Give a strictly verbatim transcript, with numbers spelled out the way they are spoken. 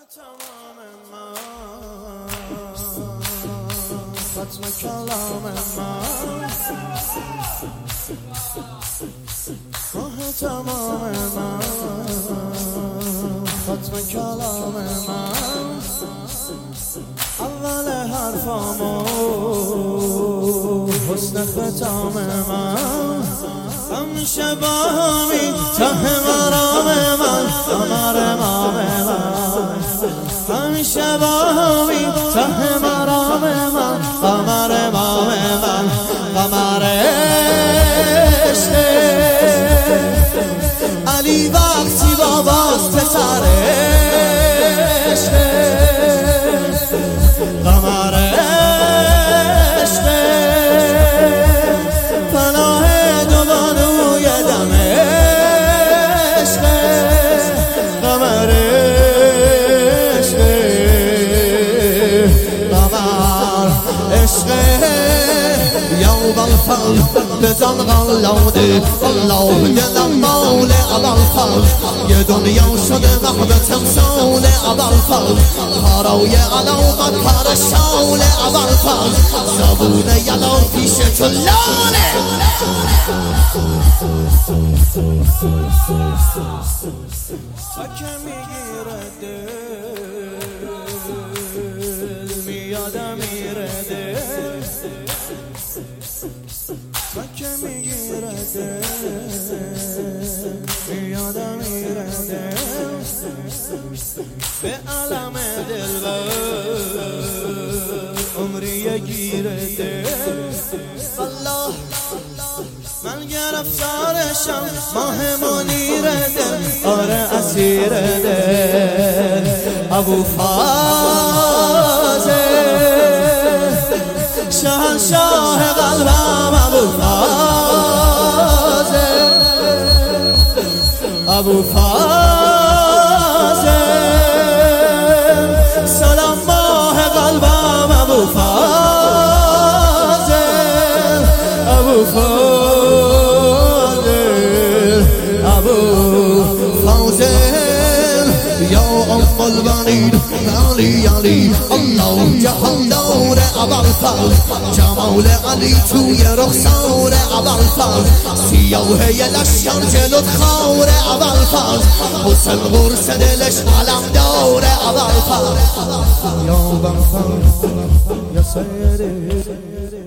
تمام من ختم کلام من ماه تمام من ختم کلام من اول حرفامو حسن ختام من همیشه با همین ته مرام من قمر امام من همیشه با همین ته مرام من قمر امام من قمر عشق علی وقتی باباست پسر عشق قمر عشق پناه دوبانوی دم عشق قمر عشق قمر عشق یوم الفل بزن غلاده الله دلم مال ابوالفضل یه دنیا شده محو تمثال ابوالفضل کارای علامت پرشان ابوالفضل زبون یلا پیش تو لاله سکه میگیره دل میادم میره دل سکه میگیره دل میادم میره دل به علم دلبر عمری گیره دل والله من گرفتارشم ماه منیر دل آره اسیر دل ابوالفضل شهنشاه قلبم ابوالفضل ابوالفضل سلام ماه قلبم ابوالفضل ابوالفضل ابوالفضل یا ام البنین علی علی الله جهاندار ابوالفضل جمال علی توی رخسار ابوالفضل سیاهه لشکر جلوت خار ابوالفضل حسن قرص دلش علمدار ابوالفضل یا ابوالفضل یا سیدی